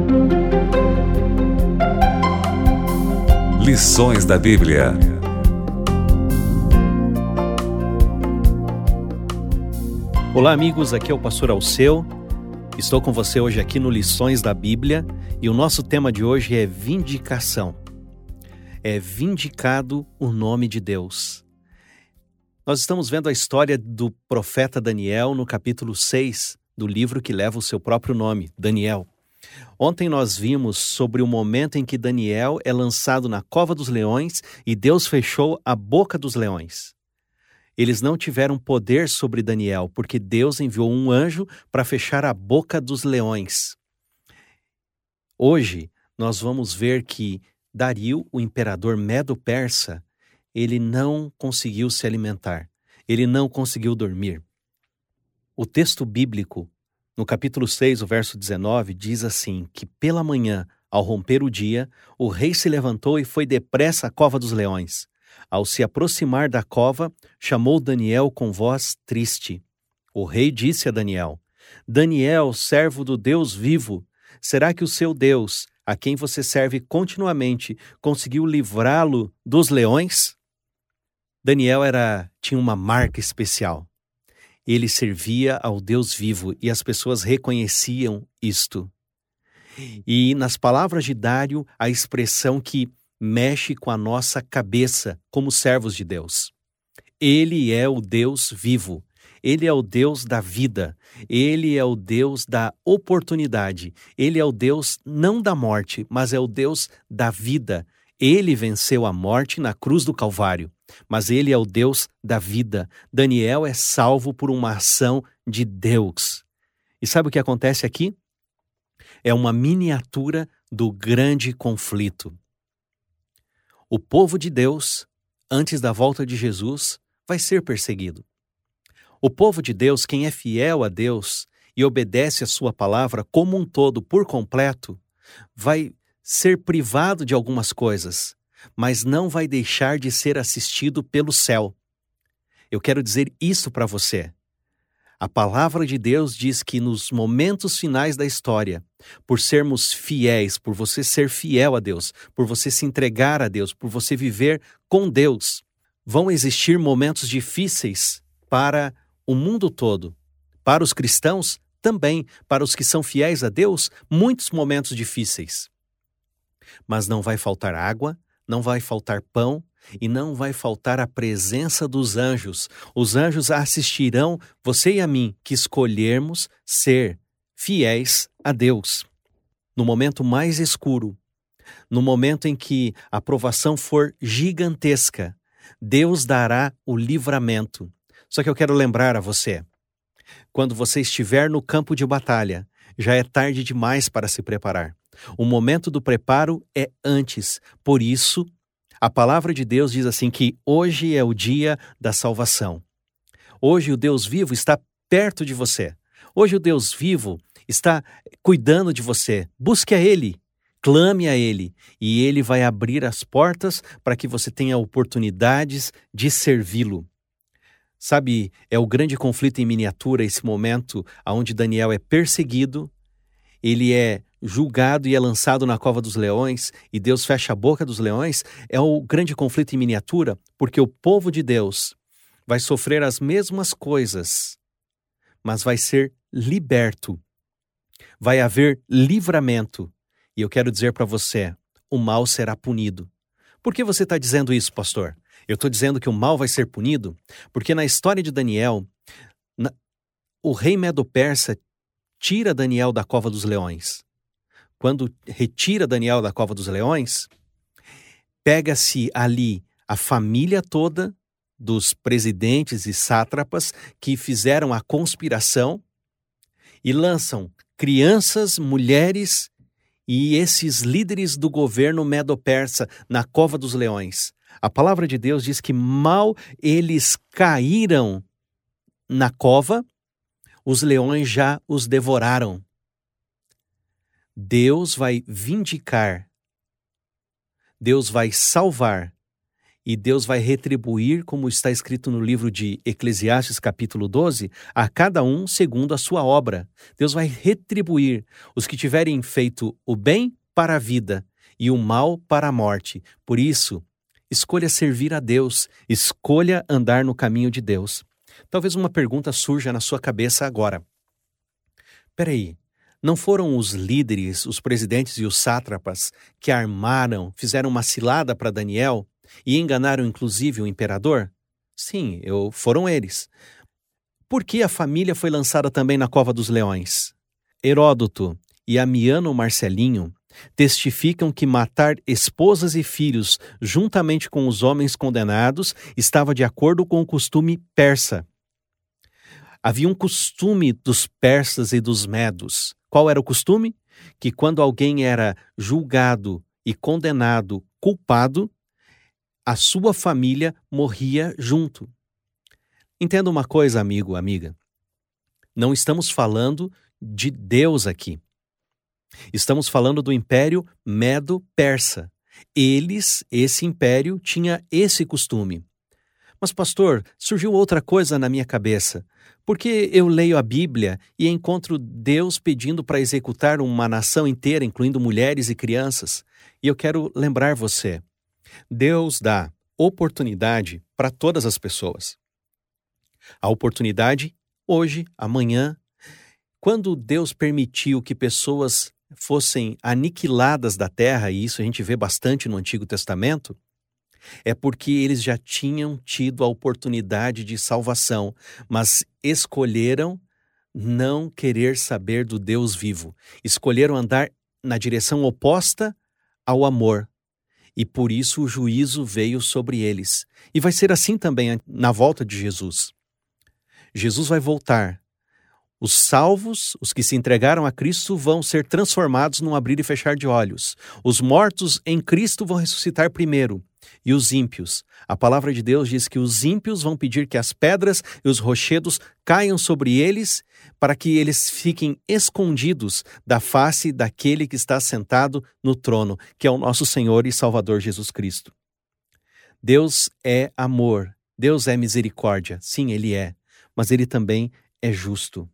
Lições da Bíblia. Olá amigos, aqui é o pastor Alceu. Estou com você hoje aqui no Lições da Bíblia e o nosso tema de hoje é vindicação. É vindicado o nome de Deus. Nós estamos vendo a história do profeta Daniel no capítulo 6 do livro que leva o seu próprio nome, Daniel. Ontem nós vimos sobre o momento em que Daniel é lançado na cova dos leões e Deus fechou a boca dos leões. Eles não tiveram poder sobre Daniel, porque Deus enviou um anjo para fechar a boca dos leões. Hoje nós vamos ver que Dario, o imperador medo-persa, ele não conseguiu se alimentar, ele não conseguiu dormir. O texto bíblico, no capítulo 6, o verso 19, diz assim, que pela manhã, ao romper o dia, o rei se levantou e foi depressa à cova dos leões. Ao se aproximar da cova, chamou Daniel com voz triste. O rei disse a Daniel, Daniel, servo do Deus vivo, será que o seu Deus, a quem você serve continuamente, conseguiu livrá-lo dos leões? Daniel tinha uma marca especial. Ele servia ao Deus vivo e as pessoas reconheciam isto. E nas palavras de Dário, a expressão que mexe com a nossa cabeça como servos de Deus. Ele é o Deus vivo, Ele é o Deus da vida, Ele é o Deus da oportunidade, Ele é o Deus não da morte, mas é o Deus da vida. Ele venceu a morte na cruz do Calvário, mas Ele é o Deus da vida. Daniel é salvo por uma ação de Deus. E sabe o que acontece aqui? É uma miniatura do grande conflito. O povo de Deus, antes da volta de Jesus, vai ser perseguido. O povo de Deus, quem é fiel a Deus e obedece a sua palavra como um todo, por completo, vai ser privado de algumas coisas, mas não vai deixar de ser assistido pelo céu. Eu quero dizer isso para você. A palavra de Deus diz que nos momentos finais da história, por sermos fiéis, por você ser fiel a Deus, por você se entregar a Deus, por você viver com Deus, vão existir momentos difíceis para o mundo todo. Para os cristãos, também, para os que são fiéis a Deus, muitos momentos difíceis. Mas não vai faltar água, não vai faltar pão e não vai faltar a presença dos anjos. Os anjos assistirão você e a mim que escolhermos ser fiéis a Deus. No momento mais escuro, no momento em que a provação for gigantesca, Deus dará o livramento. Só que eu quero lembrar a você, quando você estiver no campo de batalha, já é tarde demais para se preparar. O momento do preparo é antes. Por isso, a palavra de Deus diz assim que hoje é o dia da salvação. Hoje o Deus vivo está perto de você. Hoje o Deus vivo está cuidando de você. Busque a Ele, clame a Ele e Ele vai abrir as portas para que você tenha oportunidades de servi-lo. Sabe, é o grande conflito em miniatura, esse momento onde Daniel é perseguido, ele é julgado e é lançado na cova dos leões e Deus fecha a boca dos leões, é o grande conflito em miniatura, porque o povo de Deus vai sofrer as mesmas coisas, mas vai ser liberto. Vai haver livramento. E eu quero dizer para você, o mal será punido. Por que você está dizendo isso, pastor? Eu estou dizendo que o mal vai ser punido porque na história de Daniel, o rei Medo-Persa tira Daniel da cova dos leões. Quando retira Daniel da cova dos leões, pega-se ali a família toda dos presidentes e sátrapas que fizeram a conspiração e lançam crianças, mulheres e esses líderes do governo Medo-Persa na cova dos leões. A palavra de Deus diz que mal eles caíram na cova, os leões já os devoraram. Deus vai vindicar, Deus vai salvar E Deus vai retribuir, como está escrito no livro de Eclesiastes, capítulo 12, a cada um segundo a sua obra. Deus vai retribuir os que tiverem feito o bem para a vida e o mal para a morte. Por isso, escolha servir a Deus, escolha andar no caminho de Deus. Talvez uma pergunta surja na sua cabeça agora. Peraí, não foram os líderes, os presidentes e os sátrapas que armaram, fizeram uma cilada para Daniel e enganaram inclusive o imperador? Sim, foram eles. Por que a família foi lançada também na cova dos leões? Heródoto e Amiano Marcelinho testificam que matar esposas e filhos juntamente com os homens condenados estava de acordo com o costume persa. Havia um costume dos persas e dos medos. Qual era o costume? Que quando alguém era julgado e condenado, culpado, a sua família morria junto. Entenda uma coisa, amigo, amiga. Não estamos falando de Deus aqui. Estamos falando do Império Medo-Persa. Esse império, tinha esse costume. Mas, pastor, surgiu outra coisa na minha cabeça. Porque eu leio a Bíblia e encontro Deus pedindo para executar uma nação inteira, incluindo mulheres e crianças. E eu quero lembrar você, Deus dá oportunidade para todas as pessoas. A oportunidade hoje, amanhã. Quando Deus permitiu que pessoas fossem aniquiladas da terra, e isso a gente vê bastante no Antigo Testamento, é porque eles já tinham tido a oportunidade de salvação, mas escolheram não querer saber do Deus vivo. Escolheram andar na direção oposta ao amor. E por isso o juízo veio sobre eles. E vai ser assim também na volta de Jesus. Jesus vai voltar. Os salvos, os que se entregaram a Cristo, vão ser transformados num abrir e fechar de olhos. Os mortos em Cristo vão ressuscitar primeiro. E os ímpios? A palavra de Deus diz que os ímpios vão pedir que as pedras e os rochedos caiam sobre eles para que eles fiquem escondidos da face daquele que está sentado no trono, que é o nosso Senhor e Salvador Jesus Cristo. Deus é amor, Deus é misericórdia. Sim, Ele é, mas Ele também é justo.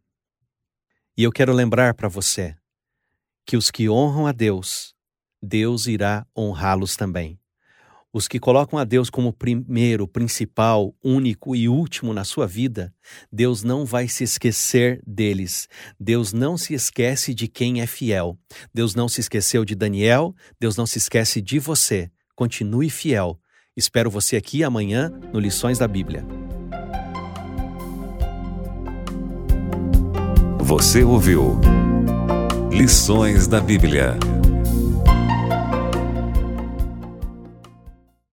E eu quero lembrar para você que os que honram a Deus, Deus irá honrá-los também. Os que colocam a Deus como primeiro, principal, único e último na sua vida, Deus não vai se esquecer deles. Deus não se esquece de quem é fiel. Deus não se esqueceu de Daniel, Deus não se esquece de você. Continue fiel. Espero você aqui amanhã no Lições da Bíblia. Você ouviu Lições da Bíblia.